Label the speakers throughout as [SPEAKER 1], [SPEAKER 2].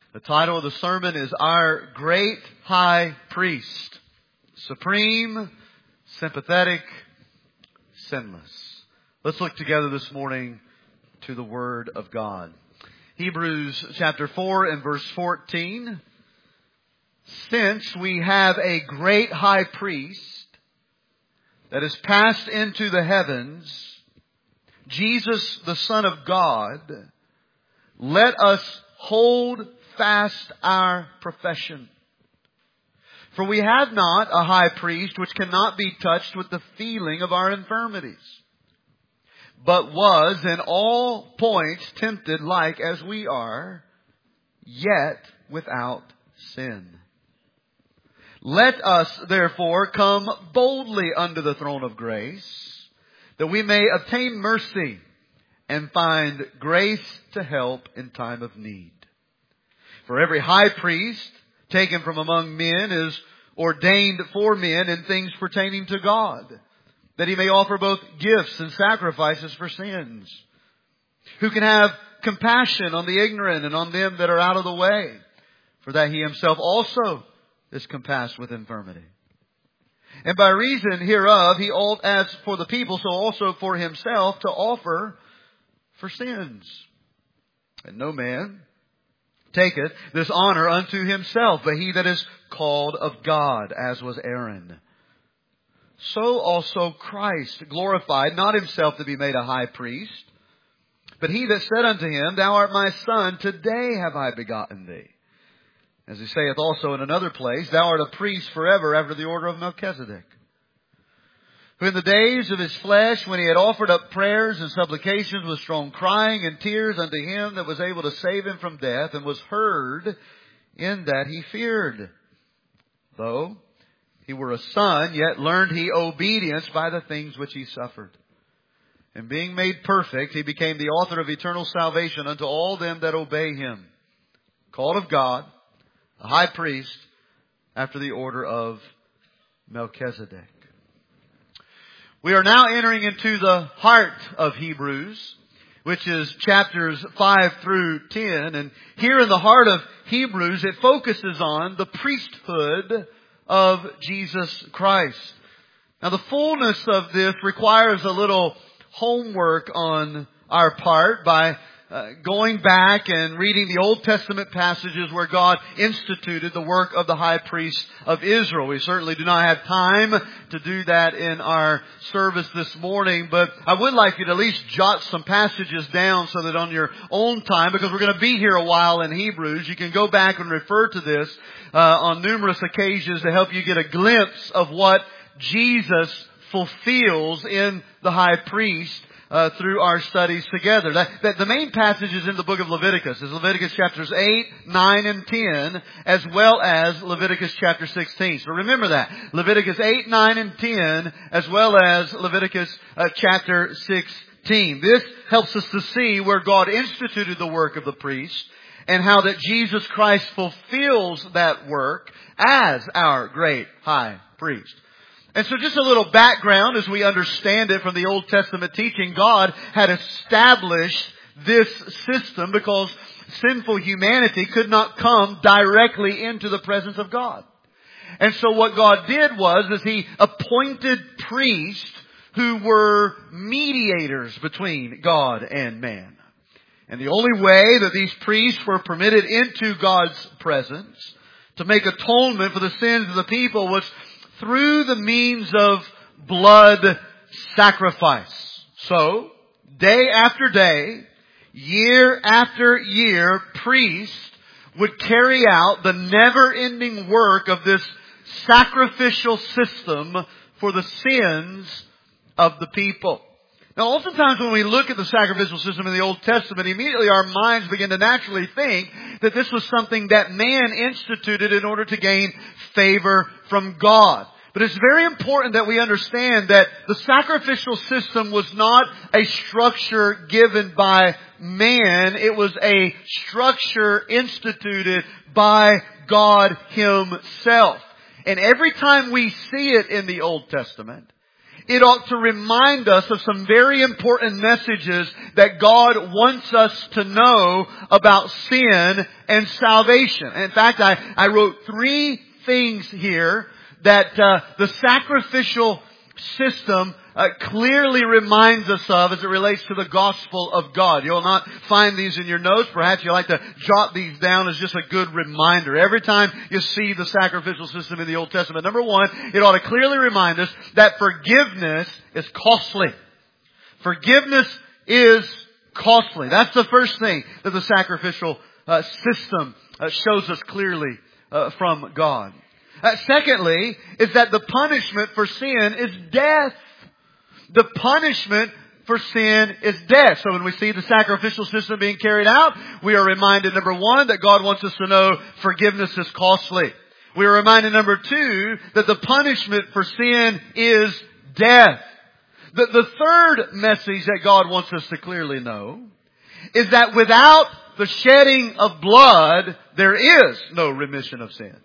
[SPEAKER 1] The title of the sermon is Our Great High Priest. Supreme, sympathetic, sinless. Let's look together this morning to the Word of God. Hebrews chapter 4 and verse 14. Since we have a great high priest that has passed into the heavens, Jesus the Son of God, let us hold fast our profession. For we have not a high priest which cannot be touched with the feeling of our infirmities, but was in all points tempted like as we are, yet without sin. Let us therefore come boldly unto the throne of grace, that we may obtain mercy and find grace to help in time of need. For every high priest taken from among men is ordained for men in things pertaining to God, that he may offer both gifts and sacrifices for sins, who can have compassion on the ignorant and on them that are out of the way, for that he himself also is compassed with infirmity. And by reason hereof he ought, as for the people, so also for himself, to offer for sins. And no man taketh this honor unto himself, but he that is called of God, as was Aaron. So also Christ glorified not himself to be made a high priest, but he that said unto him, Thou art my son, today have I begotten thee. As he saith also in another place, Thou art a priest forever after the order of Melchizedek. Who in the days of his flesh, when he had offered up prayers and supplications with strong crying and tears unto him that was able to save him from death, and was heard in that he feared. Though he were a son, yet learned he obedience by the things which he suffered. And being made perfect, he became the author of eternal salvation unto all them that obey him. Called of God, a high priest after the order of Melchizedek. We are now entering into the heart of Hebrews, which is chapters 5 through 10. And here in the heart of Hebrews, it focuses on the priesthood of Jesus Christ. Now, the fullness of this requires a little homework on our part by going back and reading the Old Testament passages where God instituted the work of the high priest of Israel. We certainly do not have time to do that in our service this morning, but I would like you to at least jot some passages down so that on your own time, because we're going to be here a while in Hebrews, you can go back and refer to this on numerous occasions to help you get a glimpse of what Jesus fulfills in the high priest through our studies together. The main passage is in the book of Leviticus. It's Leviticus chapters 8, 9, and 10, as well as Leviticus chapter 16. So remember that. Leviticus 8, 9, and 10, as well as Leviticus chapter 16. This helps us to see where God instituted the work of the priest and how that Jesus Christ fulfills that work as our great high priest. And so just a little background as we understand it from the Old Testament teaching. God had established this system because sinful humanity could not come directly into the presence of God. And so what God did was He appointed priests who were mediators between God and man. And the only way that these priests were permitted into God's presence to make atonement for the sins of the people was through the means of blood sacrifice. So, day after day, year after year, priests would carry out the never-ending work of this sacrificial system for the sins of the people. Now, oftentimes when we look at the sacrificial system in the Old Testament, immediately our minds begin to naturally think that this was something that man instituted in order to gain favor from God. But it's very important that we understand that the sacrificial system was not a structure given by man. It was a structure instituted by God Himself. And every time we see it in the Old Testament, it ought to remind us of some very important messages that God wants us to know about sin and salvation. In fact, I wrote 3 things here that the sacrificial system clearly reminds us of as it relates to the gospel of God. You'll not find these in your notes. Perhaps you like to jot these down as just a good reminder. Every time you see the sacrificial system in the Old Testament, number 1, it ought to clearly remind us that forgiveness is costly. Forgiveness is costly. That's the first thing that the sacrificial system shows us clearly from God. Secondly, is that the punishment for sin is death. The punishment for sin is death. So when we see the sacrificial system being carried out, we are reminded, number 1, that God wants us to know forgiveness is costly. We are reminded, number 2, that the punishment for sin is death. The third message that God wants us to clearly know is that without the shedding of blood, there is no remission of sins.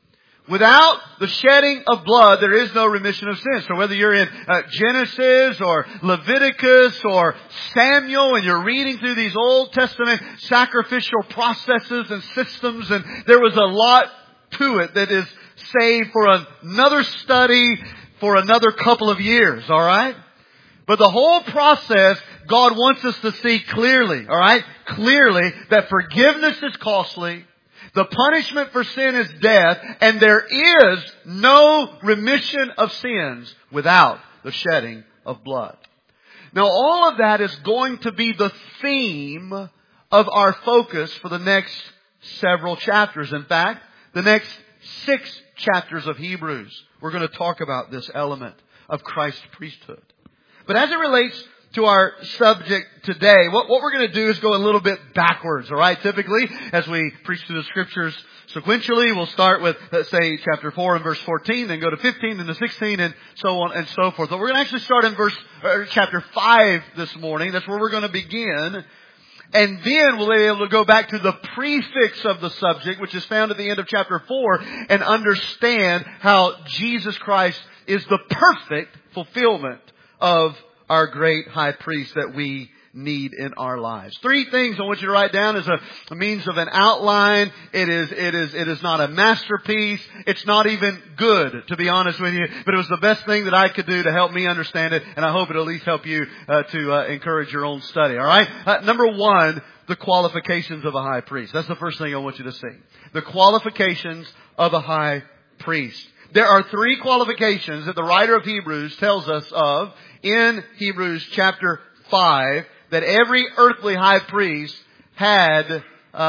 [SPEAKER 1] Without the shedding of blood, there is no remission of sins. So whether you're in Genesis or Leviticus or Samuel and you're reading through these Old Testament sacrificial processes and systems, and there was a lot to it that is saved for another study for another couple of years, all right? But the whole process, God wants us to see clearly, all right? Clearly that forgiveness is costly. The punishment for sin is death, and there is no remission of sins without the shedding of blood. Now, all of that is going to be the theme of our focus for the next several chapters. In fact, the next 6 chapters of Hebrews, we're going to talk about this element of Christ's priesthood. But as it relates to our subject today, what we're going to do is go a little bit backwards, all right? Typically, as we preach through the Scriptures sequentially, we'll start with, let's say, chapter 4 and verse 14, then go to 15 and to 16, and so on and so forth. But we're going to actually start in chapter 5 this morning. That's where we're going to begin. And then we'll be able to go back to the prefix of the subject, which is found at the end of chapter 4, and understand how Jesus Christ is the perfect fulfillment of our great high priest that we need in our lives. 3 things I want you to write down as a means of an outline. It is not a masterpiece. It's not even good, to be honest with you. But it was the best thing that I could do to help me understand it, and I hope it'll at least help you to encourage your own study. All right. Number 1, the qualifications of a high priest. That's the first thing I want you to see. The qualifications of a high priest. There are 3 qualifications that the writer of Hebrews tells us of in Hebrews chapter 5 that every earthly high priest had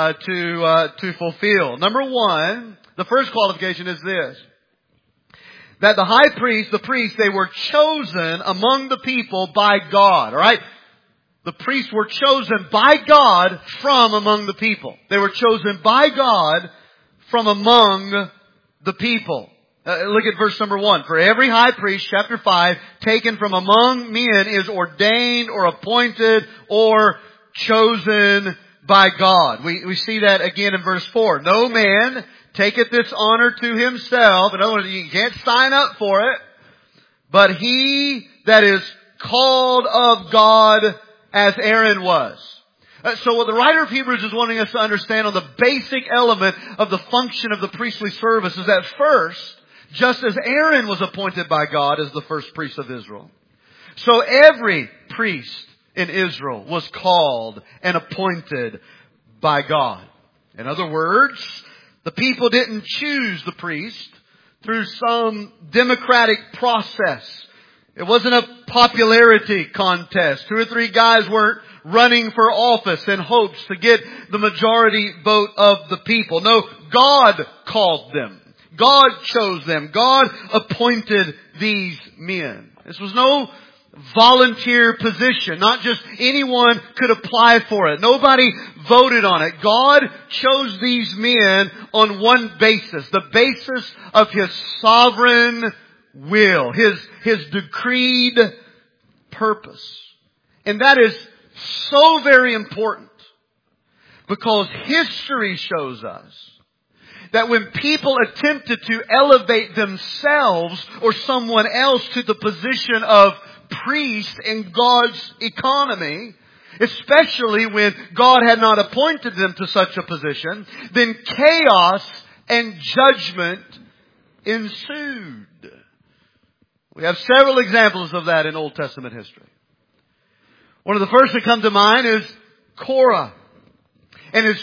[SPEAKER 1] to fulfill. Number 1, the first qualification is this: that the high priest, the priests, they were chosen among the people by God. All right? The priests were chosen by God from among the people. They were chosen by God from among the people. Look at verse number 1. For every high priest, chapter 5, taken from among men is ordained or appointed or chosen by God. We see that again in verse 4. No man taketh this honor to himself. In other words, you can't sign up for it. But he that is called of God, as Aaron was. So what the writer of Hebrews is wanting us to understand on the basic element of the function of the priestly service is that first, just as Aaron was appointed by God as the first priest of Israel, so every priest in Israel was called and appointed by God. In other words, the people didn't choose the priest through some democratic process. It wasn't a popularity contest. 2 or 3 guys weren't running for office in hopes to get the majority vote of the people. No, God called them. God chose them. God appointed these men. This was no volunteer position. Not just anyone could apply for it. Nobody voted on it. God chose these men on one basis. The basis of His sovereign will. His decreed purpose. And that is so very important because history shows us that when people attempted to elevate themselves or someone else to the position of priest in God's economy, especially when God had not appointed them to such a position, then chaos and judgment ensued. We have several examples of that in Old Testament history. One of the first that come to mind is Korah and his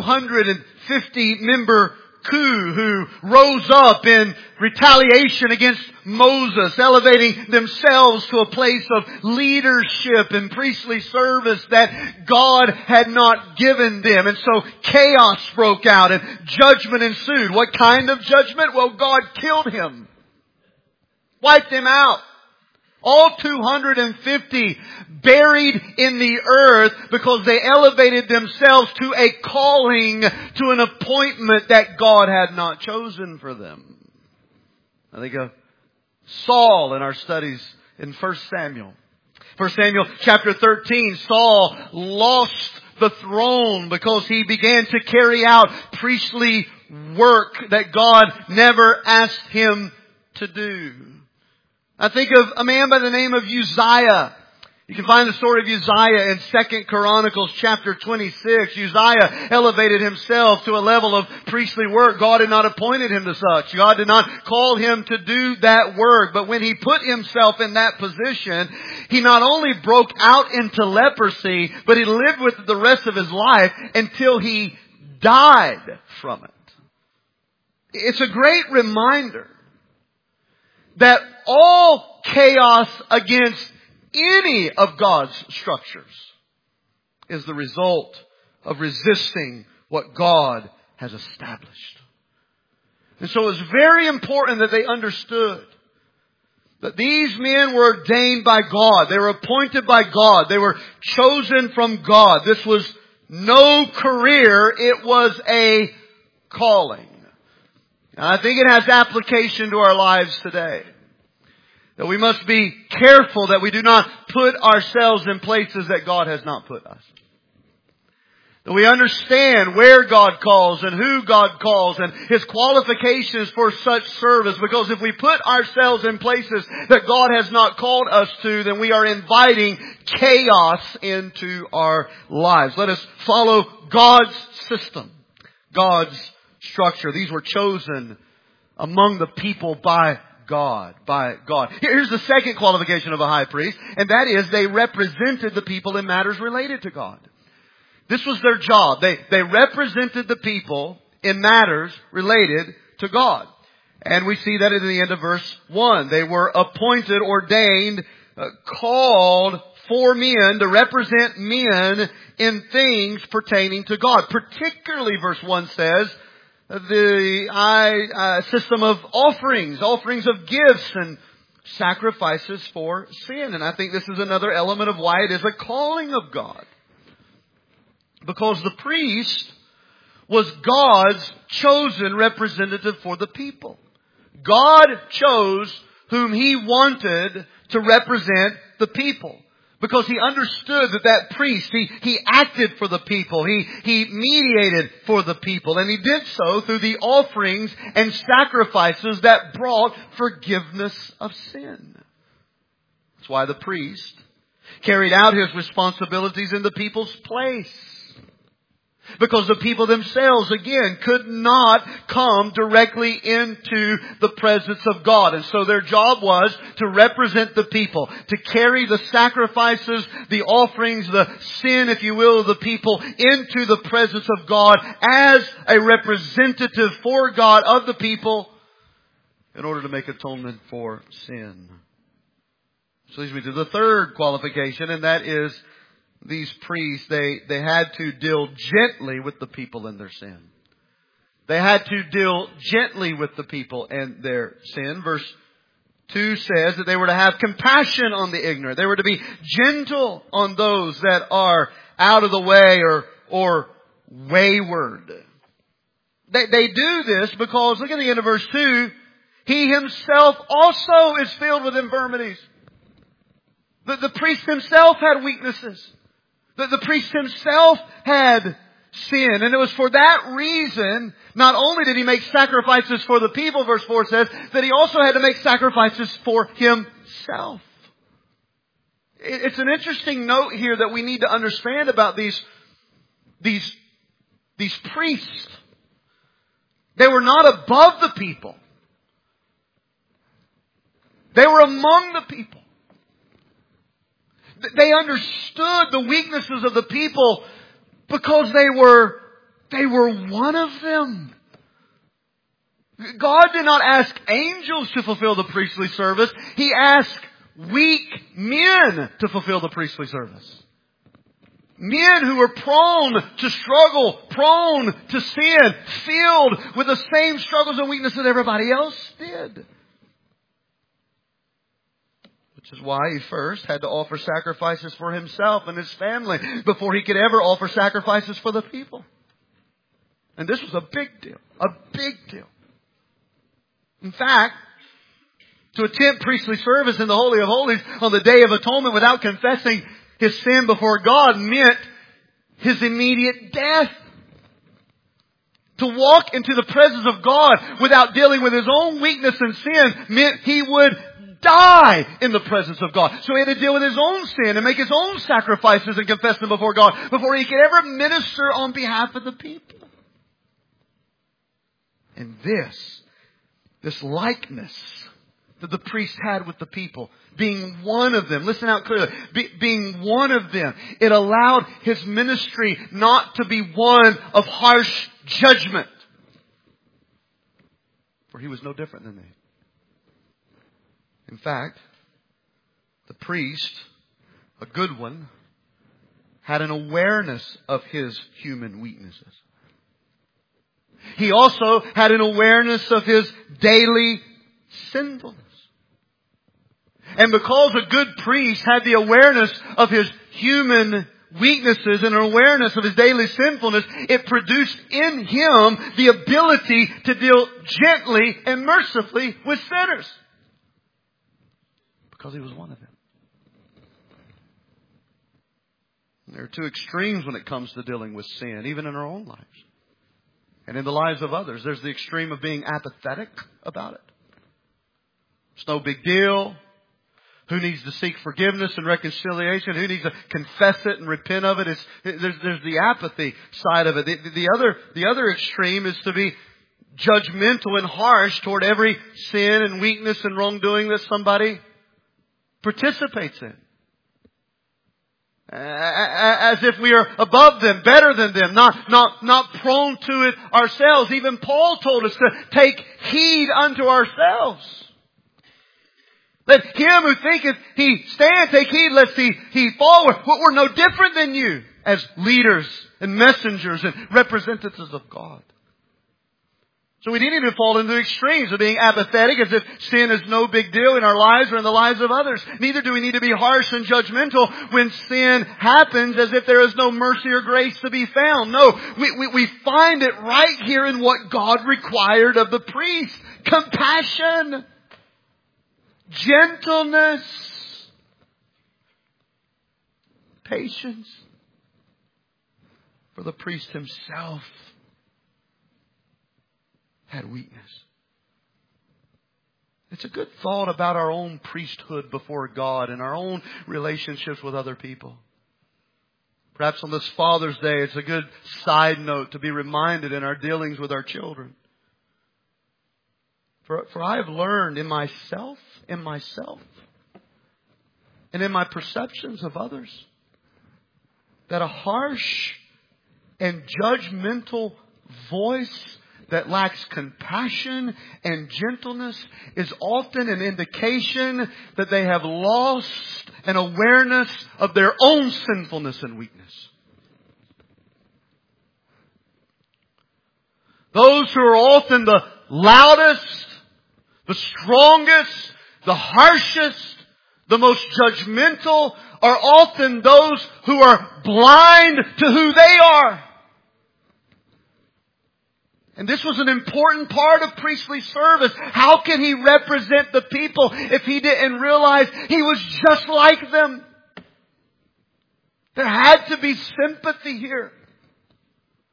[SPEAKER 1] 250-member coup who rose up in retaliation against Moses, elevating themselves to a place of leadership and priestly service that God had not given them. And so chaos broke out and judgment ensued. What kind of judgment? Well, God killed him. Wiped him out. All 250 buried in the earth because they elevated themselves to a calling, to an appointment that God had not chosen for them. I think of Saul in our studies in 1 Samuel. 1 Samuel chapter 13, Saul lost the throne because he began to carry out priestly work that God never asked him to do. I think of a man by the name of Uzziah. You can find the story of Uzziah in 2 Chronicles chapter 26. Uzziah elevated himself to a level of priestly work. God had not appointed him to such. God did not call him to do that work. But when he put himself in that position, he not only broke out into leprosy, but he lived with it the rest of his life until he died from it. It's a great reminder that all chaos against any of God's structures is the result of resisting what God has established. And so it's very important that they understood that these men were ordained by God. They were appointed by God. They were chosen from God. This was no career. It was a calling. And I think it has application to our lives today. That we must be careful that we do not put ourselves in places that God has not put us. That we understand where God calls and who God calls and His qualifications for such service. Because if we put ourselves in places that God has not called us to, then we are inviting chaos into our lives. Let us follow God's system, God's structure. These were chosen among the people by God. Here's the second qualification of a high priest, and that is they represented the people in matters related to God. This was their job. They represented the people in matters related to God. And we see that at the end of verse 1. They were appointed, ordained, called for men to represent men in things pertaining to God. Particularly, verse 1 says, the system of offerings of gifts and sacrifices for sin. And I think this is another element of why it is a calling of God. Because the priest was God's chosen representative for the people. God chose whom He wanted to represent the people. Because He understood that priest, he acted for the people. He mediated for the people. And He did so through the offerings and sacrifices that brought forgiveness of sin. That's why the priest carried out his responsibilities in the people's place. Because the people themselves, again, could not come directly into the presence of God. And so their job was to represent the people, to carry the sacrifices, the offerings, the sin, if you will, of the people into the presence of God as a representative for God of the people in order to make atonement for sin. So leads me to the third qualification, and that is these priests, they had to deal gently with the people in their sin. They had to deal gently with the people and their sin. Verse 2 says that they were to have compassion on the ignorant. They were to be gentle on those that are out of the way or wayward. They do this because, look at the end of verse 2, He Himself also is filled with infirmities. The priest himself had weaknesses. The priest himself had sin. And it was for that reason, not only did He make sacrifices for the people, verse 4 says, that He also had to make sacrifices for Himself. It's an interesting note here that we need to understand about these priests. They were not above the people. They were among the people. They understood the weaknesses of the people because they were one of them. God did not ask angels to fulfill the priestly service. He asked weak men to fulfill the priestly service. Men who were prone to struggle, prone to sin, filled with the same struggles and weaknesses that everybody else did. Which is why He first had to offer sacrifices for Himself and His family before He could ever offer sacrifices for the people. And this was a big deal. A big deal. In fact, to attempt priestly service in the Holy of Holies on the Day of Atonement without confessing his sin before God meant his immediate death. To walk into the presence of God without dealing with his own weakness and sin meant he would die in the presence of God. So he had to deal with his own sin and make his own sacrifices and confess them before God before he could ever minister on behalf of the people. And this likeness that the priest had with the people, being one of them, listen out clearly, being one of them, it allowed his ministry not to be one of harsh judgment. For he was no different than they. In fact, the priest, a good one, had an awareness of his human weaknesses. He also had an awareness of his daily sinfulness. And because a good priest had the awareness of his human weaknesses and an awareness of his daily sinfulness, it produced in him the ability to deal gently and mercifully with sinners. Because he was one of them. There are two extremes when it comes to dealing with sin, even in our own lives. And in the lives of others. There's the extreme of being apathetic about it. It's no big deal. Who needs to seek forgiveness and reconciliation? Who needs to confess it and repent of it? There's the apathy side of it. The other extreme is to be judgmental and harsh toward every sin and weakness and wrongdoing that somebody participates in. As if we are above them, better than them, not prone to it ourselves. Even Paul told us to take heed unto ourselves. Let him who thinketh he stand take heed lest he fall. We're no different than you as leaders and messengers and representatives of God. So we need to fall into the extremes of being apathetic as if sin is no big deal in our lives or in the lives of others. Neither do we need to be harsh and judgmental when sin happens as if there is no mercy or grace to be found. No, we find it right here in what God required of the priest. Compassion. Gentleness. Patience. For the priest himself had weakness. It's a good thought about our own priesthood before God and our own relationships with other people. Perhaps on this Father's Day, it's a good side note to be reminded in our dealings with our children. For I have learned in myself, and in my perceptions of others, that a harsh and judgmental voice that lacks compassion and gentleness is often an indication that they have lost an awareness of their own sinfulness and weakness. Those who are often the loudest, the strongest, the harshest, the most judgmental are often those who are blind to who they are. And this was an important part of priestly service. How can he represent the people if he didn't realize he was just like them? There had to be sympathy here.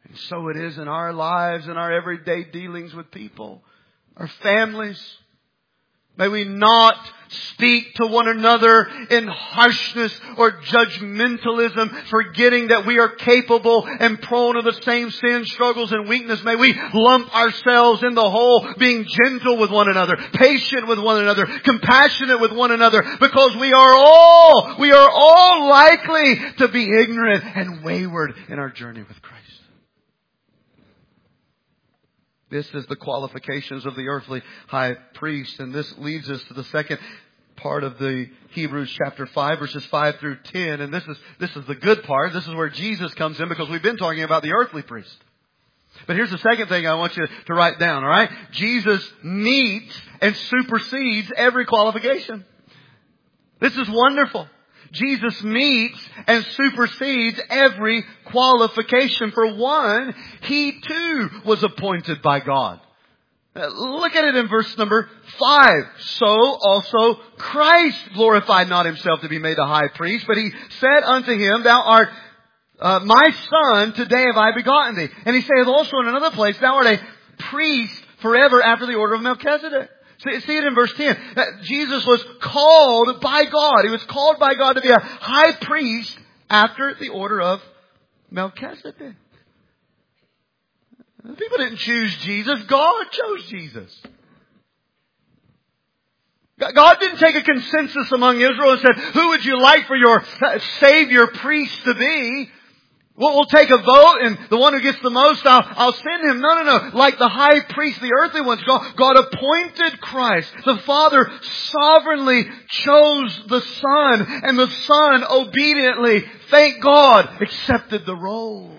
[SPEAKER 1] And so it is in our lives and our everyday dealings with people, our families. May we not speak to one another in harshness or judgmentalism, forgetting that we are capable and prone to the same sin, struggles, and weakness. May we lump ourselves in the whole, being gentle with one another, patient with one another, compassionate with one another, because we are all likely to be ignorant and wayward in our journey with Christ. This is the qualifications of the earthly high priest. And this leads us to the second part of the Hebrews chapter 5, verses 5 through 10. And this is the good part. This is where Jesus comes in, because we've been talking about the earthly priest. But here's the second thing I want you to write down, all right? Jesus meets and supersedes every qualification. This is wonderful. Jesus meets and supersedes every qualification. For one, He too was appointed by God. Look at it in verse number 5. So also Christ glorified not Himself to be made a high priest, but He said unto Him, Thou art my son, today have I begotten thee. And He saith also in another place, Thou art a priest forever after the order of Melchizedek. See it in verse 10. That Jesus was called by God. He was called by God to be a high priest after the order of Melchizedek. People didn't choose Jesus. God chose Jesus. God didn't take a consensus among Israel and said, who would you like for your Savior priest to be? We'll take a vote, and the one who gets the most, I'll send him. No. Like the high priest, the earthly ones, God appointed Christ. The Father sovereignly chose the Son, and the Son obediently, thank God, accepted the role.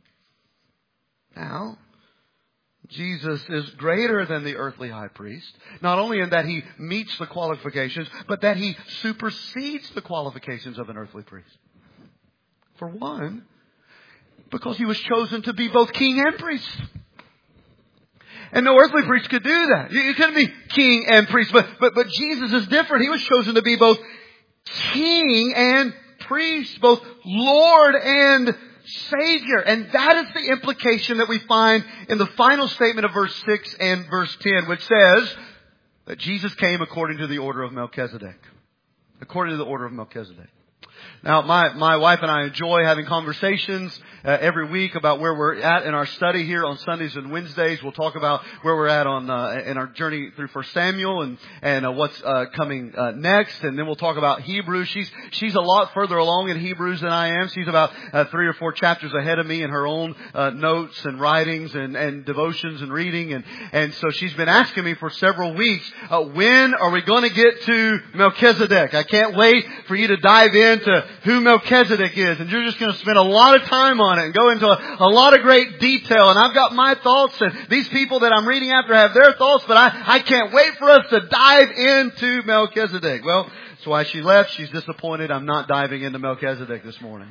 [SPEAKER 1] Now, Jesus is greater than the earthly high priest, not only in that He meets the qualifications, but that He supersedes the qualifications of an earthly priest. For one, because He was chosen to be both king and priest. And no earthly priest could do that. You couldn't be king and priest, but Jesus is different. He was chosen to be both king and priest, both Lord and Savior. And that is the implication that we find in the final statement of verse 6 and verse 10, which says that Jesus came according to the order of Melchizedek. According to the order of Melchizedek. Now, my wife and I enjoy having conversations every week about where we're at in our study here on Sundays and Wednesdays. We'll talk about where we're at in our journey through 1 Samuel and what's coming next, and then we'll talk about Hebrews. She's a lot further along in Hebrews than I am. She's about 3 or 4 chapters ahead of me in her own notes and writings and devotions and reading, and so she's been asking me for several weeks, when are we going to get to Melchizedek? I can't wait for you to dive into who Melchizedek is, and you're just going to spend a lot of time on it and go into a lot of great detail. And I've got my thoughts, and these people that I'm reading after have their thoughts, but I can't wait for us to dive into Melchizedek. Well, that's why she left. She's disappointed I'm not diving into Melchizedek this morning.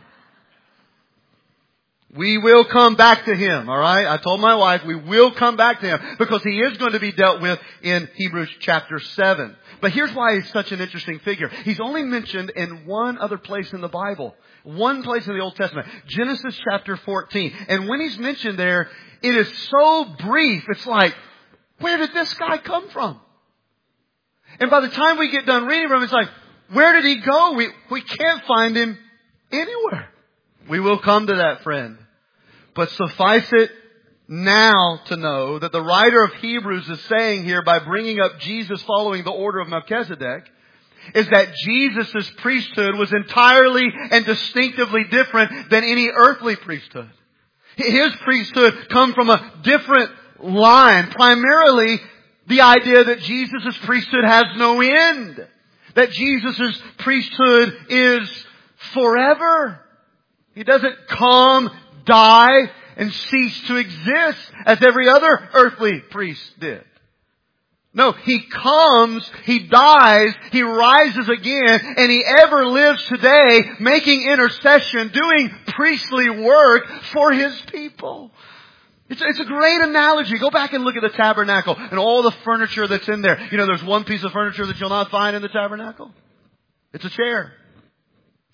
[SPEAKER 1] We will come back to him, all right? I told my wife we will come back to him because he is going to be dealt with in Hebrews chapter 7. But here's why he's such an interesting figure. He's only mentioned in one other place in the Bible. One place in the Old Testament. Genesis chapter 14. And when he's mentioned there, it is so brief. It's like, where did this guy come from? And by the time we get done reading from him, it's like, where did he go? We can't find him anywhere. We will come to that, friend. But suffice it now to know that the writer of Hebrews is saying here by bringing up Jesus following the order of Melchizedek is that Jesus' priesthood was entirely and distinctively different than any earthly priesthood. His priesthood come from a different line. Primarily the idea that Jesus' priesthood has no end. That Jesus' priesthood is forever. He doesn't come, die, and cease to exist as every other earthly priest did. No, He comes, He dies, He rises again, and He ever lives today making intercession, doing priestly work for His people. It's a great analogy. Go back and look at the tabernacle and all the furniture that's in there. You know, there's one piece of furniture that you'll not find in the tabernacle. It's a chair.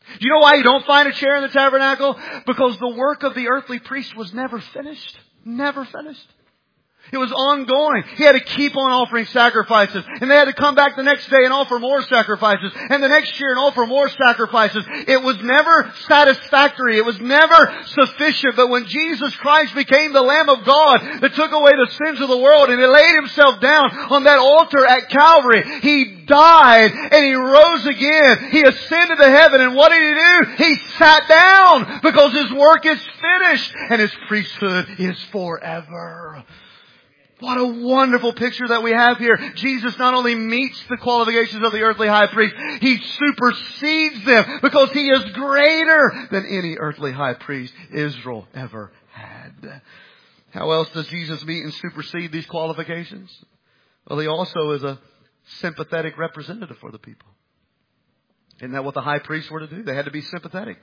[SPEAKER 1] You know why you don't find a chair in the tabernacle? Because the work of the earthly priest was never finished. Never finished. It was ongoing. He had to keep on offering sacrifices. And they had to come back the next day and offer more sacrifices. And the next year and offer more sacrifices. It was never satisfactory. It was never sufficient. But when Jesus Christ became the Lamb of God that took away the sins of the world and He laid Himself down on that altar at Calvary, He died and He rose again. He ascended to heaven. And what did He do? He sat down because His work is finished and His priesthood is forever. What a wonderful picture that we have here. Jesus not only meets the qualifications of the earthly high priest, He supersedes them because He is greater than any earthly high priest Israel ever had. How else does Jesus meet and supersede these qualifications? Well, He also is a sympathetic representative for the people. Isn't that what the high priests were to do? They had to be sympathetic.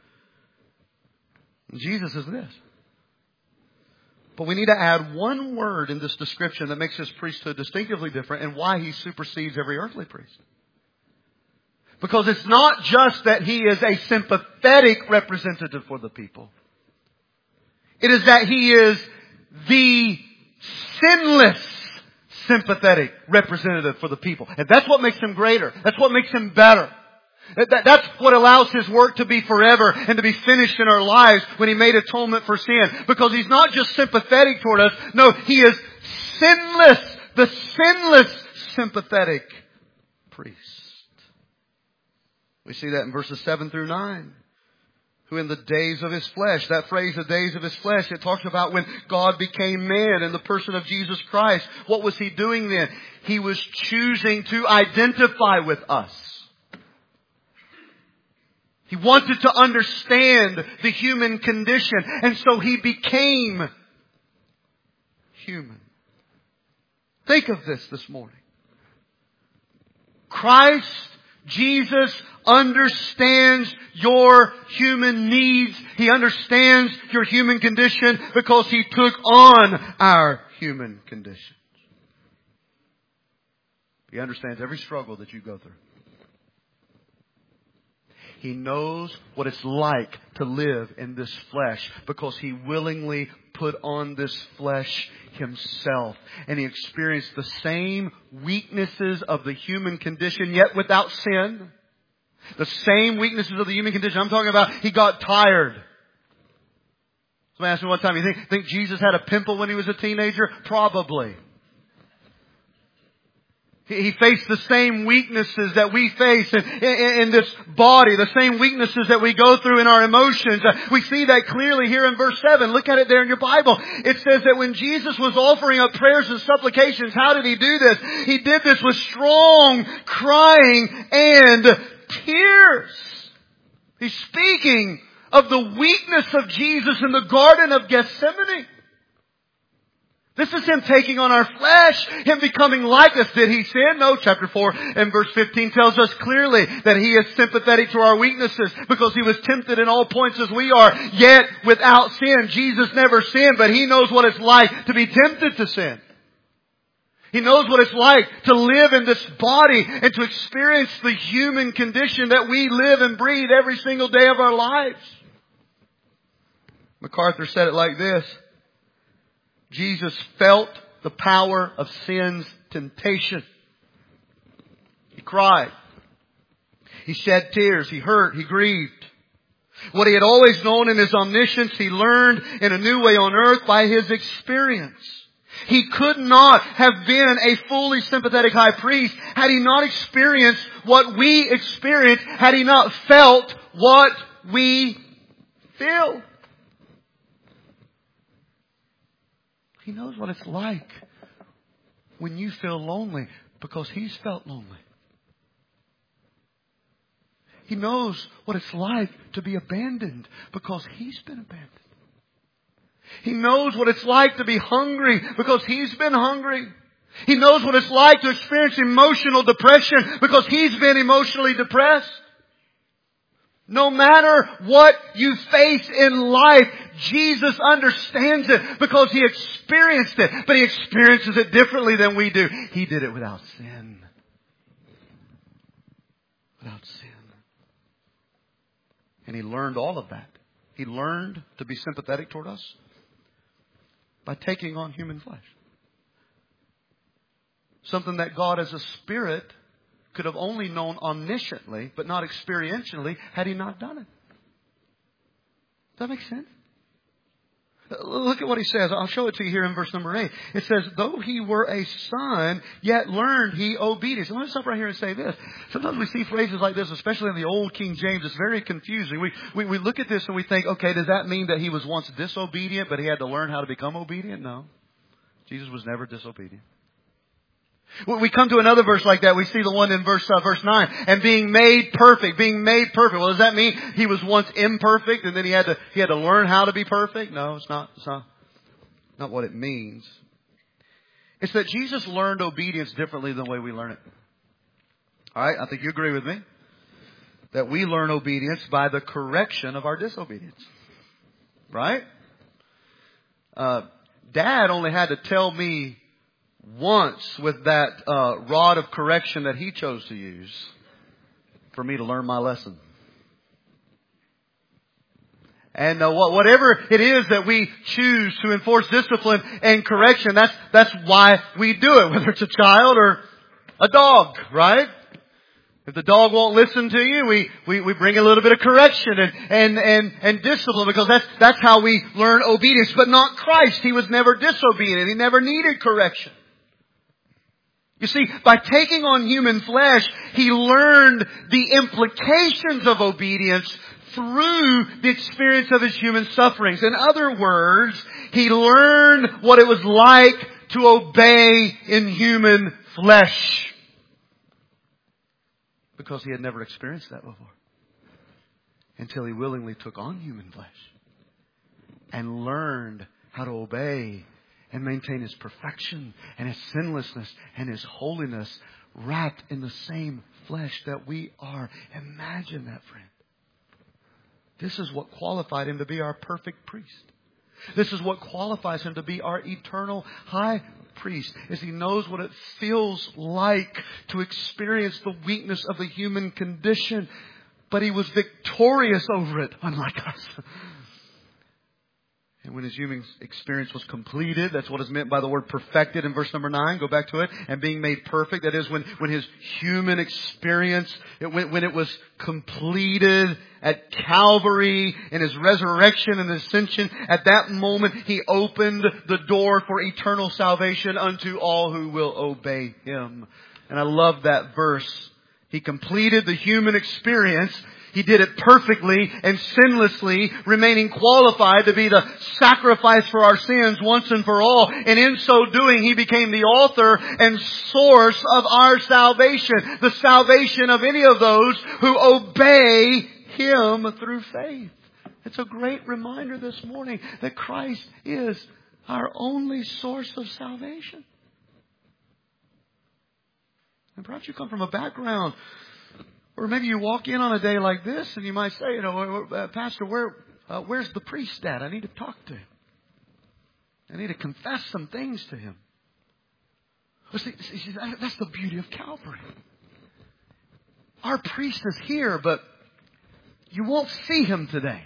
[SPEAKER 1] And Jesus is this. But we need to add one word in this description that makes His priesthood distinctively different and why He supersedes every earthly priest. Because it's not just that He is a sympathetic representative for the people. It is that He is the sinless sympathetic representative for the people. And that's what makes Him greater. That's what makes Him better. That's what allows His work to be forever and to be finished in our lives when He made atonement for sin. Because He's not just sympathetic toward us. No, He is sinless. The sinless sympathetic priest. We see that in verses 7 through 9. Who in the days of His flesh, that phrase, the days of His flesh, it talks about when God became man in the person of Jesus Christ. What was He doing then? He was choosing to identify with us. He wanted to understand the human condition. And so He became human. Think of this morning. Christ, Jesus, understands your human needs. He understands your human condition because He took on our human condition. He understands every struggle that you go through. He knows what it's like to live in this flesh because He willingly put on this flesh Himself. And He experienced the same weaknesses of the human condition, yet without sin. The same weaknesses of the human condition. I'm talking about He got tired. Somebody asked me one time, you think Jesus had a pimple when He was a teenager? Probably. He faced the same weaknesses that we face in this body, the same weaknesses that we go through in our emotions. We see that clearly here in verse 7. Look at it there in your Bible. It says that when Jesus was offering up prayers and supplications, how did He do this? He did this with strong crying and tears. He's speaking of the weakness of Jesus in the Garden of Gethsemane. This is Him taking on our flesh, Him becoming like us. Did He sin? No. Chapter 4 and verse 15 tells us clearly that He is sympathetic to our weaknesses because He was tempted in all points as we are, yet without sin. Jesus never sinned, but He knows what it's like to be tempted to sin. He knows what it's like to live in this body and to experience the human condition that we live and breathe every single day of our lives. MacArthur said it like this. Jesus felt the power of sin's temptation. He cried. He shed tears. He hurt. He grieved. What He had always known in His omniscience, He learned in a new way on earth by His experience. He could not have been a fully sympathetic high priest had He not experienced what we experience, had He not felt what we feel. He knows what it's like when you feel lonely because He's felt lonely. He knows what it's like to be abandoned because He's been abandoned. He knows what it's like to be hungry because He's been hungry. He knows what it's like to experience emotional depression because He's been emotionally depressed. No matter what you face in life, Jesus understands it because He experienced it. But He experiences it differently than we do. He did it without sin. Without sin. And He learned all of that. He learned to be sympathetic toward us by taking on human flesh. Something that God as a Spirit could have only known omnisciently, but not experientially, had He not done it. Does that make sense? Look at what He says. I'll show it to you here in verse number 8. It says, though He were a son, yet learned He obedience. And let me stop right here and say this. Sometimes we see phrases like this, especially in the old King James. It's very confusing. We look at this and we think, okay, does that mean that He was once disobedient, but He had to learn how to become obedient? No. Jesus was never disobedient. When we come to another verse like that, we see the one in verse 9. And being made perfect. Being made perfect. Well, does that mean He was once imperfect and then He had to learn how to be perfect? No, it's not what it means. It's that Jesus learned obedience differently than the way we learn it. Alright, I think you agree with me. That we learn obedience by the correction of our disobedience. Right? Dad only had to tell me once with that rod of correction that he chose to use for me to learn my lesson. And whatever it is that we choose to enforce discipline and correction, that's why we do it, whether it's a child or a dog, right? If the dog won't listen to you, we bring a little bit of correction and discipline, because that's how we learn obedience. But not Christ. He was never disobedient. He never needed correction. You see, by taking on human flesh, He learned the implications of obedience through the experience of His human sufferings. In other words, He learned what it was like to obey in human flesh. Because He had never experienced that before. Until He willingly took on human flesh. And learned how to obey and maintain His perfection and His sinlessness and His holiness wrapped in the same flesh that we are. Imagine that, friend. This is what qualified Him to be our perfect priest. This is what qualifies Him to be our eternal high priest, is He knows what it feels like to experience the weakness of the human condition. But He was victorious over it, unlike us. And when His human experience was completed, that's what is meant by the word perfected in verse number 9. Go back to it. And being made perfect, that is when His human experience, when it was completed at Calvary in His resurrection and ascension, at that moment He opened the door for eternal salvation unto all who will obey Him. And I love that verse. He completed the human experience. He did it perfectly and sinlessly, remaining qualified to be the sacrifice for our sins once and for all. And in so doing, He became the author and source of our salvation. The salvation of any of those who obey Him through faith. It's a great reminder this morning that Christ is our only source of salvation. And perhaps you come from a background, or maybe you walk in on a day like this and you might say, Pastor, where's the priest at? I need to talk to him. I need to confess some things to him. Well, see, that's the beauty of Calvary. Our priest is here, but you won't see him today.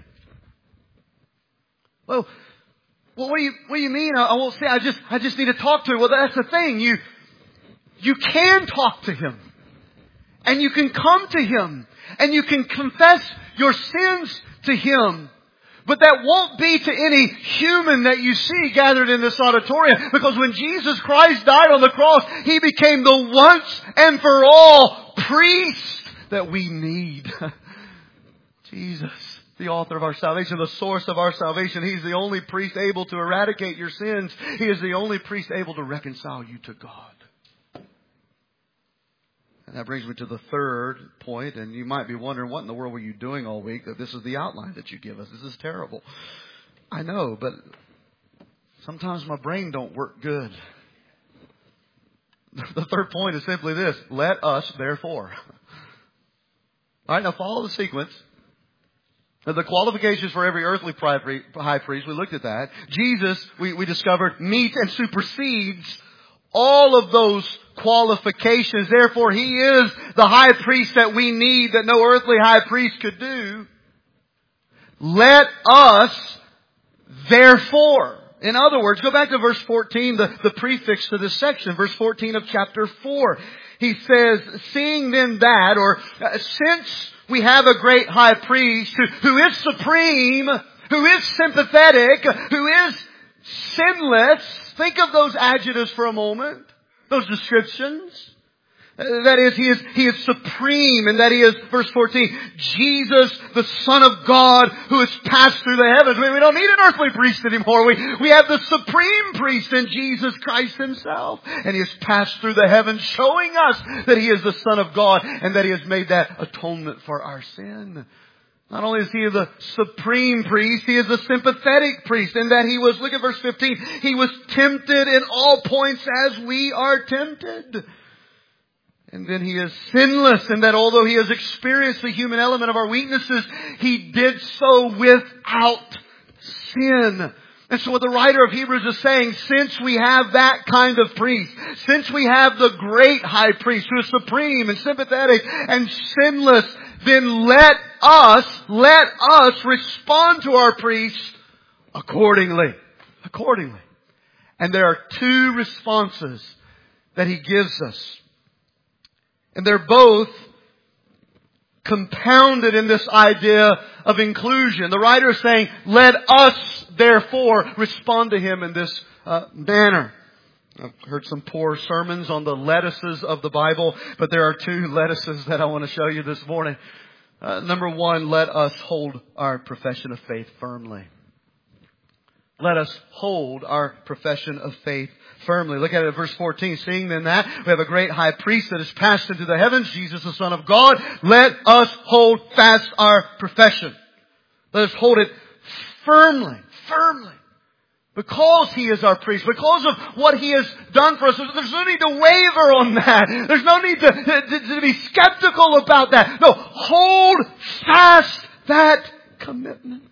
[SPEAKER 1] Well, what do you mean? I won't see. I just need to talk to him. Well, that's the thing. You can talk to him. And you can come to Him. And you can confess your sins to Him. But that won't be to any human that you see gathered in this auditorium. Because when Jesus Christ died on the cross, He became the once and for all priest that we need. Jesus, the author of our salvation, the source of our salvation. He's the only priest able to eradicate your sins. He is the only priest able to reconcile you to God. And that brings me to the third point, and you might be wondering, what in the world were you doing all week that this is the outline that you give us? This is terrible. I know, but sometimes my brain don't work good. The third point is simply this: let us therefore. All right, now follow the sequence. The qualifications for every earthly high priest, we looked at that. Jesus, we discovered, meets and supersedes all of those qualifications. Therefore, He is the high priest that we need, that no earthly high priest could do. let us therefore. In other words, go back to verse 14, the prefix to this section, verse 14 of chapter 4. He says, seeing then that, or since we have a great high priest who is supreme, who is sympathetic, who is sinless. Think of those adjectives for a moment, those descriptions. That is, He is supreme, and that He is, verse 14, Jesus, the Son of God, who has passed through the heavens. We don't need an earthly priest anymore. We have the supreme priest in Jesus Christ Himself. And He has passed through the heavens, showing us that He is the Son of God, and that He has made that atonement for our sin. Not only is He the supreme priest, He is the sympathetic priest, in that He was, look at verse 15, He was tempted in all points as we are tempted. And then He is sinless, in that although He has experienced the human element of our weaknesses, He did so without sin. And so what the writer of Hebrews is saying, since we have that kind of priest, since we have the great high priest who is supreme and sympathetic and sinless, then let us respond to our priest accordingly. Accordingly. And there are two responses that He gives us. And they're both compounded in this idea of inclusion. The writer is saying, let us therefore respond to Him in this manner. I've heard some poor sermons on the lettuces of the Bible, but there are two lettuces that I want to show you this morning. Number one, let us hold our profession of faith firmly. Let us hold our profession of faith firmly. Look at it at verse 14. Seeing then that we have a great high priest that has passed into the heavens, Jesus the Son of God, let us hold fast our profession. Let us hold it firmly. Because He is our priest, because of what He has done for us, there's no need to waver on that. There's no need to be skeptical about that. No, hold fast that commitment.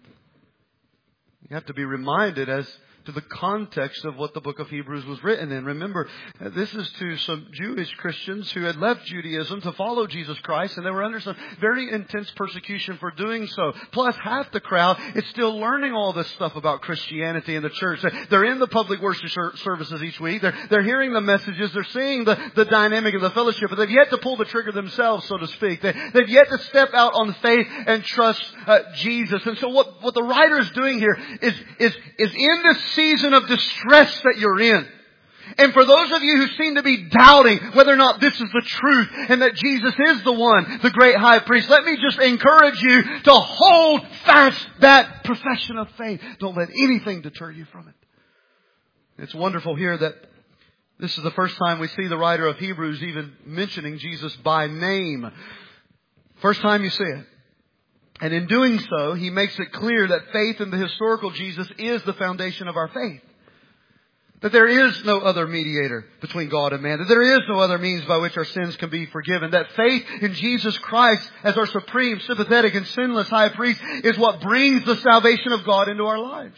[SPEAKER 1] You have to be reminded as to the context of what the book of Hebrews was written in. Remember, this is to some Jewish Christians who had left Judaism to follow Jesus Christ, and they were under some very intense persecution for doing so. Plus, half the crowd is still learning all this stuff about Christianity in the church. They're in the public worship services each week. They're hearing the messages. They're seeing the dynamic of the fellowship, but they've yet to pull the trigger themselves, so to speak. They've yet to step out on faith and trust Jesus. And so what the writer is doing here is in this season of distress that you're in. And for those of you who seem to be doubting whether or not this is the truth and that Jesus is the one, the great high priest, let me just encourage you to hold fast that profession of faith. Don't let anything deter you from it. It's wonderful here that this is the first time we see the writer of Hebrews even mentioning Jesus by name. First time you see it. And in doing so, he makes it clear that faith in the historical Jesus is the foundation of our faith. That there is no other mediator between God and man. That there is no other means by which our sins can be forgiven. That faith in Jesus Christ as our supreme, sympathetic, and sinless high priest is what brings the salvation of God into our lives.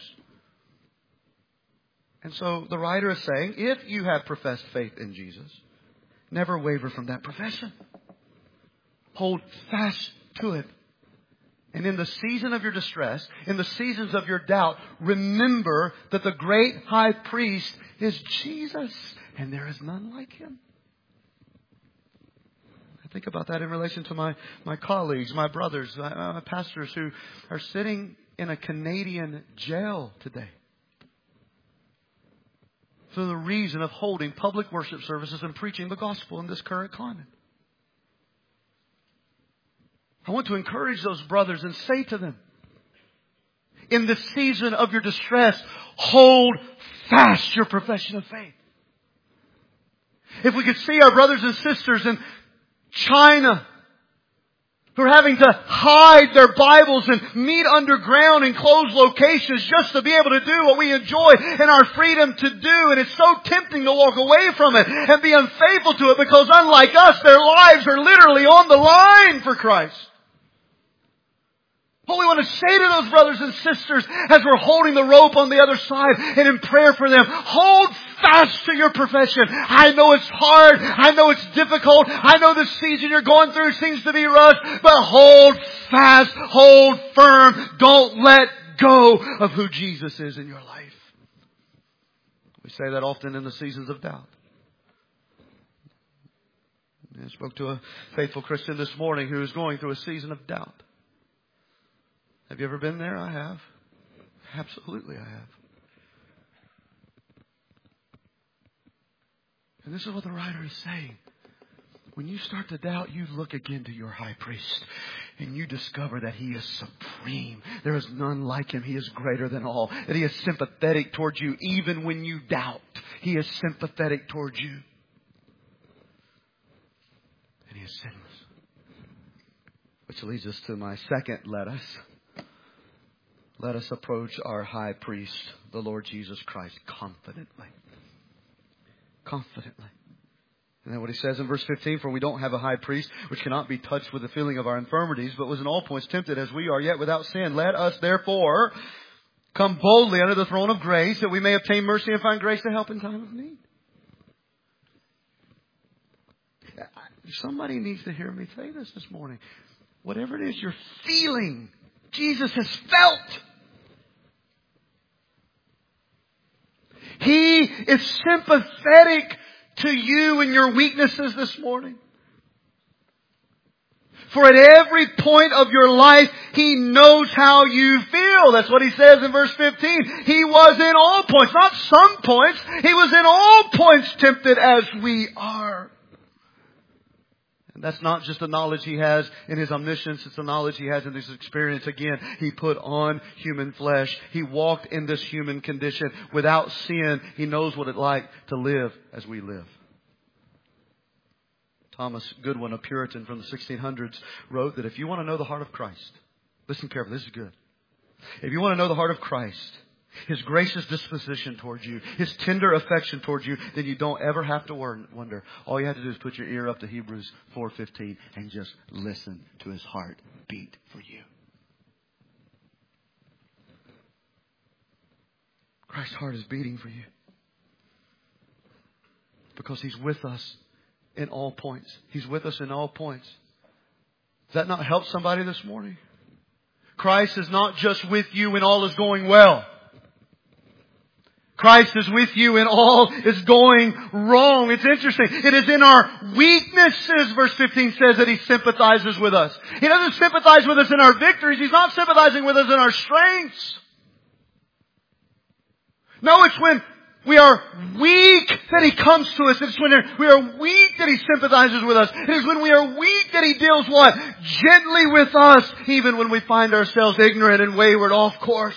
[SPEAKER 1] And so the writer is saying, if you have professed faith in Jesus, never waver from that profession. Hold fast to it. And in the season of your distress, in the seasons of your doubt, remember that the great high priest is Jesus, and there is none like Him. I think about that in relation to my colleagues, my brothers, my pastors who are sitting in a Canadian jail today for the reason of holding public worship services and preaching the gospel in this current climate. I want to encourage those brothers and say to them, in the season of your distress, hold fast your profession of faith. If we could see our brothers and sisters in China who are having to hide their Bibles and meet underground in closed locations just to be able to do what we enjoy and our freedom to do. And it's so tempting to walk away from it and be unfaithful to it because unlike us, their lives are literally on the line for Christ. What we want to say to those brothers and sisters as we're holding the rope on the other side and in prayer for them, hold fast to your profession. I know it's hard. I know it's difficult. I know the season you're going through seems to be rough. But hold fast. Hold firm. Don't let go of who Jesus is in your life. We say that often in the seasons of doubt. I spoke to a faithful Christian this morning who is going through a season of doubt. Have you ever been there? I have. Absolutely I have. And this is what the writer is saying. When you start to doubt, you look again to your high priest and you discover that He is supreme. There is none like Him. He is greater than all. That He is sympathetic towards you even when you doubt. He is sympathetic towards you. And He is sinless. Which leads us to my second let us. Let us approach our high priest, the Lord Jesus Christ, confidently. Confidently. And then what he says in verse 15, for we don't have a high priest which cannot be touched with the feeling of our infirmities, but was in all points tempted as we are, yet without sin. Let us therefore come boldly under the throne of grace, that we may obtain mercy and find grace to help in time of need. Somebody needs to hear me say this morning. Whatever it is you're feeling, Jesus has felt. He is sympathetic to you and your weaknesses this morning. For at every point of your life, He knows how you feel. That's what He says in verse 15. He was in all points, not some points. He was in all points tempted as we are. And that's not just the knowledge He has in His omniscience. It's the knowledge He has in His experience. Again, He put on human flesh. He walked in this human condition. Without sin, He knows what it's like to live as we live. Thomas Goodwin, a Puritan from the 1600s, wrote that if you want to know the heart of Christ, listen carefully, this is good. If you want to know the heart of Christ, His gracious disposition towards you, His tender affection towards you, then you don't ever have to wonder. All you have to do is put your ear up to Hebrews 4:15 and just listen to His heart beat for you. Christ's heart is beating for you. Because He's with us in all points. He's with us in all points. Does that not help somebody this morning? Christ is not just with you when all is going well. Christ is with you in all is going wrong. It's interesting. It is in our weaknesses, verse 15 says, that He sympathizes with us. He doesn't sympathize with us in our victories. He's not sympathizing with us in our strengths. No, it's when we are weak that He comes to us. It's when we are weak that He sympathizes with us. It is when we are weak that He deals what? Gently with us, even when we find ourselves ignorant and wayward off course.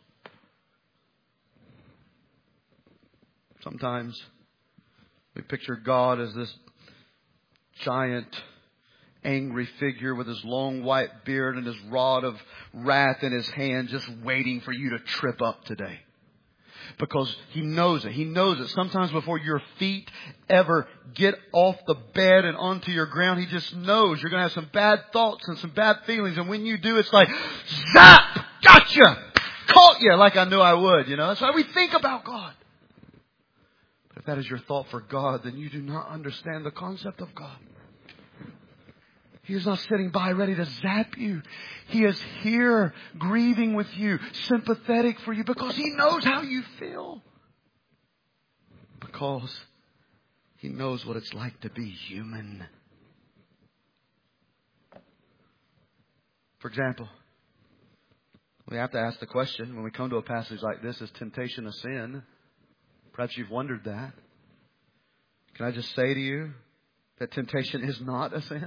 [SPEAKER 1] Sometimes we picture God as this giant, angry figure with His long white beard and His rod of wrath in His hand, just waiting for you to trip up today. Because He knows it. He knows it. Sometimes before your feet ever get off the bed and onto your ground, He just knows you're going to have some bad thoughts and some bad feelings. And when you do, it's like, zap! Gotcha! Caught you like I knew I would. You know, that's why we think about God. But if that is your thought for God, then you do not understand the concept of God. He is not sitting by ready to zap you. He is here grieving with you, sympathetic for you, because He knows how you feel. Because He knows what it's like to be human. For example, we have to ask the question when we come to a passage like this, is temptation a sin? Perhaps you've wondered that. Can I just say to you that temptation is not a sin?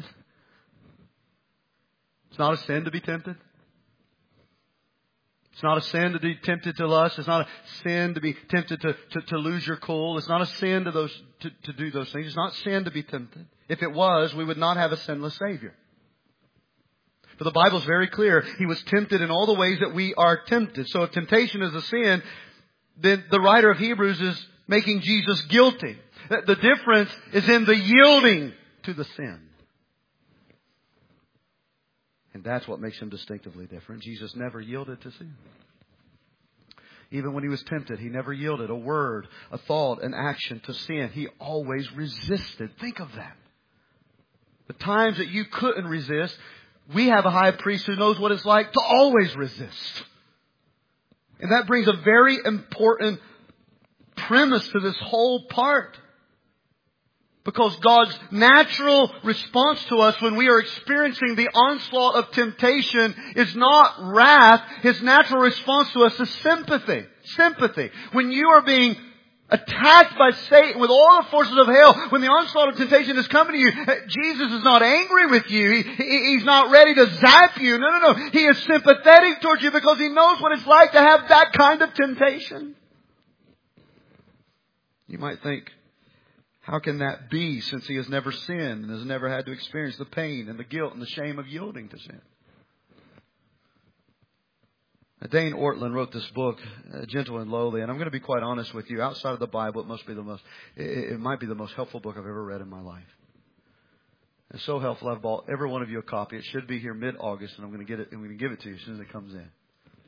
[SPEAKER 1] It's not a sin to be tempted. It's not a sin to be tempted to lust. It's not a sin to be tempted to lose your cool. It's not a sin to do those things. It's not sin to be tempted. If it was, we would not have a sinless Savior. But the Bible is very clear. He was tempted in all the ways that we are tempted. So if temptation is a sin, then the writer of Hebrews is making Jesus guilty. The difference is in the yielding to the sin. And that's what makes Him distinctively different. Jesus never yielded to sin. Even when He was tempted, He never yielded a word, a thought, an action to sin. He always resisted. Think of that. The times that you couldn't resist, we have a high priest who knows what it's like to always resist. And that brings a very important premise to this whole part. Because God's natural response to us when we are experiencing the onslaught of temptation is not wrath. His natural response to us is sympathy. Sympathy. When you are being attacked by Satan with all the forces of hell, when the onslaught of temptation is coming to you, Jesus is not angry with you. He's not ready to zap you. No. He is sympathetic towards you because He knows what it's like to have that kind of temptation. You might think, how can that be since He has never sinned and has never had to experience the pain and the guilt and the shame of yielding to sin? Dane Ortland wrote this book, Gentle and Lowly, and I'm going to be quite honest with you. Outside of the Bible, it might be the most helpful book I've ever read in my life. It's so helpful. I've bought every one of you a copy. It should be here mid-August, and I'm going to get it. I'm going to give it to you as soon as it comes in.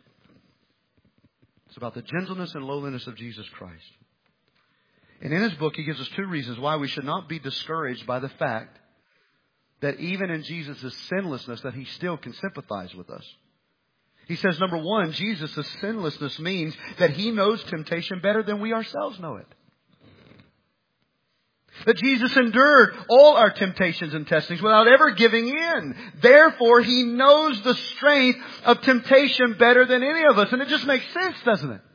[SPEAKER 1] It's about the gentleness and lowliness of Jesus Christ. And in his book, he gives us 2 reasons why we should not be discouraged by the fact that even in Jesus' sinlessness, that He still can sympathize with us. He says, number 1, Jesus' sinlessness means that He knows temptation better than we ourselves know it. That Jesus endured all our temptations and testings without ever giving in. Therefore, He knows the strength of temptation better than any of us. And it just makes sense, doesn't it?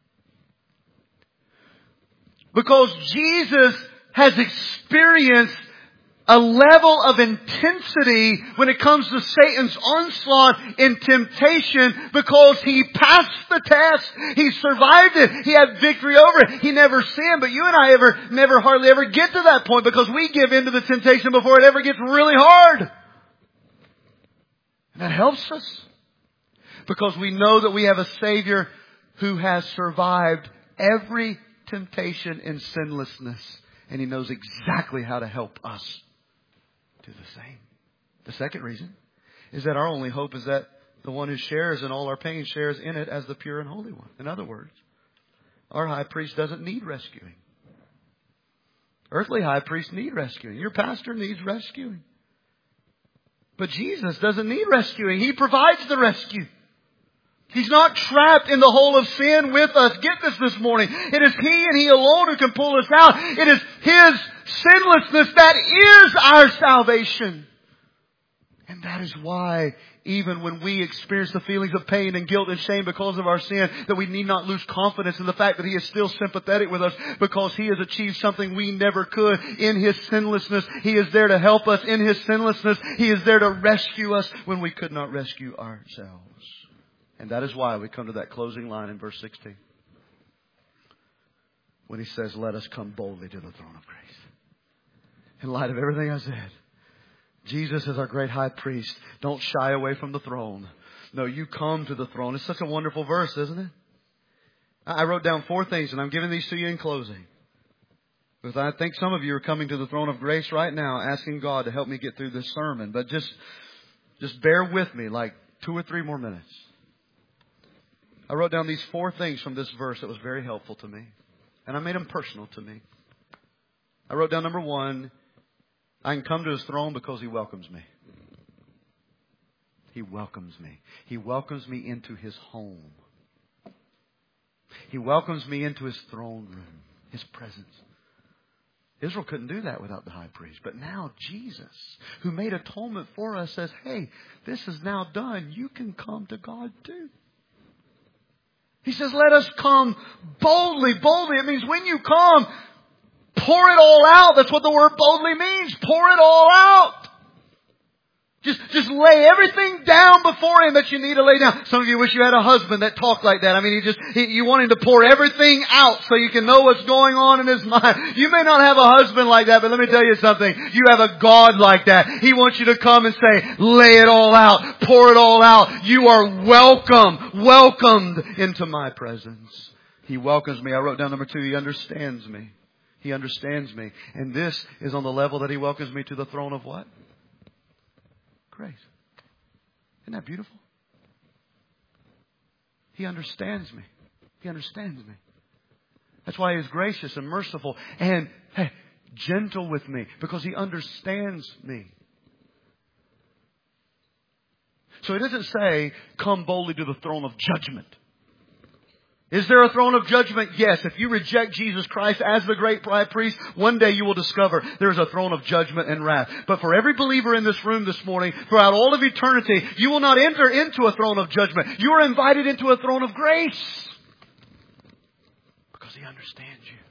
[SPEAKER 1] Because Jesus has experienced a level of intensity when it comes to Satan's onslaught in temptation because He passed the test. He survived it. He had victory over it. He never sinned. But you and I never hardly ever get to that point because we give in to the temptation before it ever gets really hard. And that helps us because we know that we have a Savior who has survived every temptation in sinlessness. And He knows exactly how to help us do the same. The second reason is that our only hope is that the one who shares in all our pain shares in it as the pure and holy one. In other words, our high priest doesn't need rescuing. Earthly high priests need rescuing. Your pastor needs rescuing. But Jesus doesn't need rescuing. He provides the rescue. He's not trapped in the hole of sin with us. Get this morning. It is He and He alone who can pull us out. It is His sinlessness that is our salvation. And that is why even when we experience the feelings of pain and guilt and shame because of our sin, that we need not lose confidence in the fact that He is still sympathetic with us because He has achieved something we never could in His sinlessness. He is there to help us in His sinlessness. He is there to rescue us when we could not rescue ourselves. And that is why we come to that closing line in verse 16. When He says, let us come boldly to the throne of grace. In light of everything I said, Jesus is our great high priest. Don't shy away from the throne. No, you come to the throne. It's such a wonderful verse, isn't it? I wrote down 4 things, and I'm giving these to you in closing. Because I think some of you are coming to the throne of grace right now, asking God to help me get through this sermon. But just bear with me like 2 or 3 more minutes. I wrote down these 4 things from this verse that was very helpful to me. And I made them personal to me. I wrote down number 1, I can come to His throne because He welcomes me. He welcomes me. He welcomes me into His home. He welcomes me into His throne room, His presence. Israel couldn't do that without the high priest. But now Jesus, who made atonement for us, says, hey, this is now done. You can come to God too. He says, let us come boldly. Boldly, it means when you come, pour it all out. That's what the word boldly means. Pour it all out. Just lay everything down before Him that you need to lay down. Some of you wish you had a husband that talked like that. I mean, you want him to pour everything out so you can know what's going on in his mind. You may not have a husband like that, but let me tell you something. You have a God like that. He wants you to come and say, lay it all out. Pour it all out. You are welcomed into my presence. He welcomes me. I wrote down number 2. He understands me. He understands me. And this is on the level that He welcomes me to the throne of what? Grace. Isn't that beautiful? He understands me. He understands me. That's why He is gracious and merciful and gentle with me, because He understands me. So He doesn't say, come boldly to the throne of judgment. Is there a throne of judgment? Yes. If you reject Jesus Christ as the great high priest, one day you will discover there is a throne of judgment and wrath. But for every believer in this room this morning, throughout all of eternity, you will not enter into a throne of judgment. You are invited into a throne of grace. Because He understands you.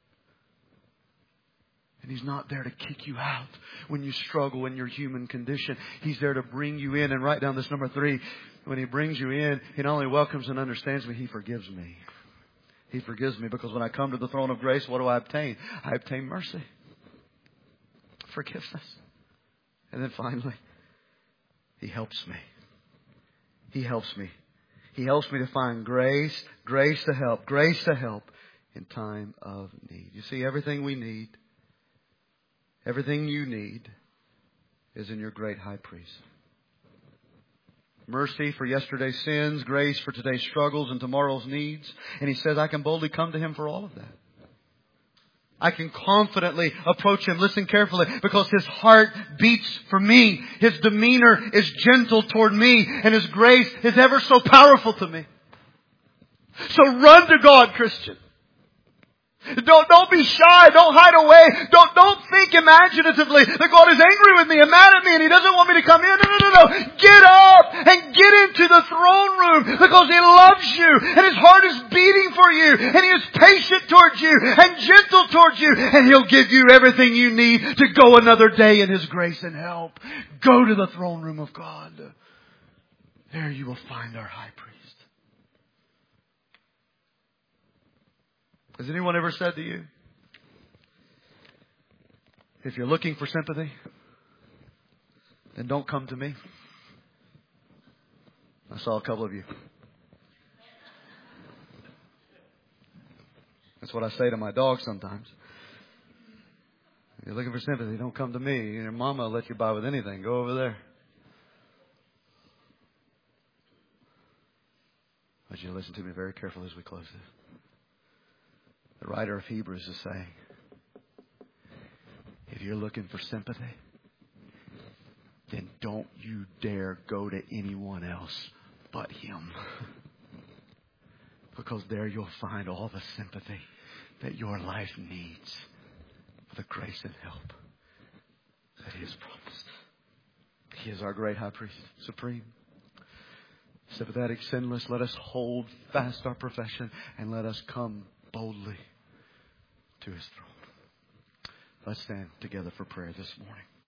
[SPEAKER 1] And He's not there to kick you out when you struggle in your human condition. He's there to bring you in. And write down this number 3. When He brings you in, He not only welcomes and understands me, He forgives me. He forgives me, because when I come to the throne of grace, what do I obtain? I obtain mercy. Forgiveness. And then finally, He helps me. He helps me. He helps me to find grace to help in time of need. You see, everything we need, everything you need is in your great high priest. Mercy for yesterday's sins, grace for today's struggles and tomorrow's needs. And He says, I can boldly come to Him for all of that. I can confidently approach Him. Listen carefully, because His heart beats for me. His demeanor is gentle toward me, and His grace is ever so powerful to me. So run to God, Christian. Don't be shy. Don't hide away. Don't think imaginatively that God is angry with me and mad at me and He doesn't want me to come in. No. Get up and get into the throne room, because He loves you and His heart is beating for you, and He is patient towards you and gentle towards you, and He'll give you everything you need to go another day in His grace and help. Go to the throne room of God. There you will find our high priest. Has anyone ever said to you, if you're looking for sympathy, then don't come to me? I saw a couple of you. That's what I say to my dog sometimes. If you're looking for sympathy, don't come to me. Your mama will let you buy with anything. Go over there. I want you to listen to me very carefully as we close this. The writer of Hebrews is saying, if you're looking for sympathy, then don't you dare go to anyone else but Him. Because there you'll find all the sympathy that your life needs for the grace and help that He has promised. He is our great high priest, supreme, sympathetic, sinless. Let us hold fast our profession and let us come boldly to His throne. Let's stand together for prayer this morning.